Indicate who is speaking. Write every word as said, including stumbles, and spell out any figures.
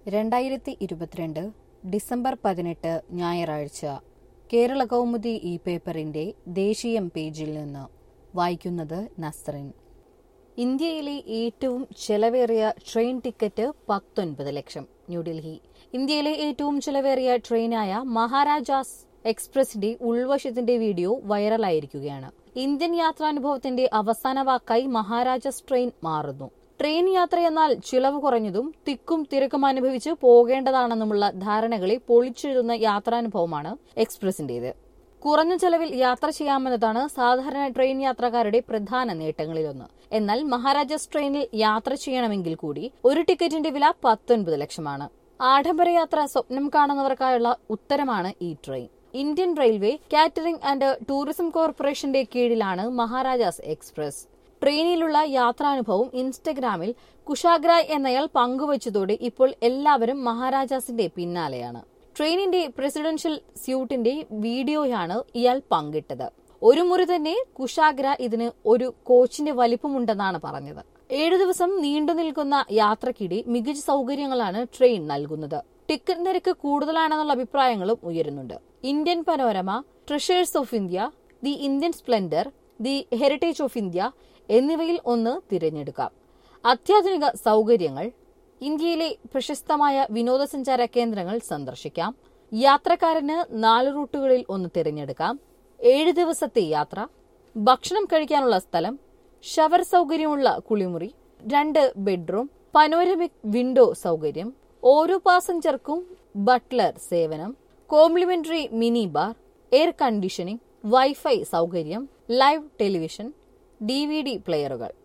Speaker 1: രണ്ടായിരത്തി ഇരുപത്തിരണ്ട് ഡിസംബർ പതിനെട്ട് ഞായറാഴ്ച കേരള കൗമുദി ഈ പേപ്പറിന്റെ ദേശീയം പേജിൽ നിന്ന് വായിക്കുന്നത് നസ്റിൻ. ഇന്ത്യയിലെ ഏറ്റവും ചെലവേറിയ ട്രെയിൻ ടിക്കറ്റ് പത്തൊൻപത് ലക്ഷം. ന്യൂഡൽഹി. ഇന്ത്യയിലെ ഏറ്റവും ചെലവേറിയ ട്രെയിനായ മഹാരാജാസ് എക്സ്പ്രസിന്റെ ഉൾവശത്തിന്റെ വീഡിയോ വൈറലായിരിക്കുകയാണ്. ഇന്ത്യൻ യാത്രാനുഭവത്തിന്റെ അവസാന വാക്കായി മഹാരാജാസ് ട്രെയിൻ മാറുന്നു. ട്രെയിൻ യാത്രയെന്നാൽ ചിലവ് കുറഞ്ഞതും തിക്കും തിരക്കും അനുഭവിച്ച് പോകേണ്ടതാണെന്നുമുള്ള ധാരണകളെ പൊളിച്ചെഴുതുന്ന യാത്രാനുഭവമാണ് എക്സ്പ്രസിന്റേത്. കുറഞ്ഞ ചെലവിൽ യാത്ര ചെയ്യാമെന്നതാണ് സാധാരണ ട്രെയിൻ യാത്രക്കാരുടെ പ്രധാന നേട്ടങ്ങളിലൊന്ന്. എന്നാൽ മഹാരാജാസ് ട്രെയിനിൽ യാത്ര ചെയ്യണമെങ്കിൽ കൂടി ഒരു ടിക്കറ്റിന്റെ വില പത്തൊൻപത് ലക്ഷമാണ്. ആഡംബര യാത്ര സ്വപ്നം കാണുന്നവർക്കായുള്ള ഉത്തരമാണ് ഈ train. Indian Railway Catering and Tourism കോർപ്പറേഷന്റെ കീഴിലാണ് മഹാരാജാസ് എക്സ്പ്രസ്. ട്രെയിനിലുള്ള യാത്രാനുഭവം ഇൻസ്റ്റഗ്രാമിൽ കുശാഗ്രായ് എന്നയാൾ പങ്കുവച്ചതോടെ ഇപ്പോൾ എല്ലാവരും മഹാരാജാസിന്റെ പിന്നാലെയാണ്. ട്രെയിനിന്റെ പ്രസിഡൻഷ്യൽ സ്യൂട്ടിന്റെ വീഡിയോയാണ് ഇയാൾ പങ്കിട്ടത്. ഒരു മുറി തന്നെ കുശാഗ്ര ഇതിന് ഒരു കോച്ചിന്റെ വലിപ്പമുണ്ടെന്നാണ് പറഞ്ഞത്. ഏഴു ദിവസം നീണ്ടു നിൽക്കുന്ന യാത്രക്കിടെ മികച്ച സൗകര്യങ്ങളാണ് ട്രെയിൻ നൽകുന്നത്. ടിക്കറ്റ് നിരക്ക് കൂടുതലാണെന്നുള്ള അഭിപ്രായങ്ങളും ഉയരുന്നുണ്ട്. Indian Panorama, Treasures of India, the Indian Splendour, the Heritage of India എന്നിവയിൽ ഒന്ന് തിരഞ്ഞെടുക്കാം. അത്യാധുനിക സൗകര്യങ്ങൾ. ഇന്ത്യയിലെ പ്രശസ്തമായ വിനോദസഞ്ചാര കേന്ദ്രങ്ങൾ സന്ദർശിക്കാം. യാത്രക്കാരന് നാല് റൂട്ടുകളിൽ ഒന്ന് തിരഞ്ഞെടുക്കാം. ഏഴ് ദിവസത്തെ യാത്ര. ഭക്ഷണം കഴിക്കാനുള്ള സ്ഥലം, ഷവർ സൗകര്യമുള്ള കുളിമുറി, രണ്ട് ബെഡ്റൂം, പനോരമിക് വിൻഡോ സൗകര്യം, ഓരോ പാസഞ്ചർക്കും ബട്ട്ലർ സേവനം, complimentary mini bar, air conditioning, wifi സൗകര്യം, live television, D V D പ്ലെയറുകൾ.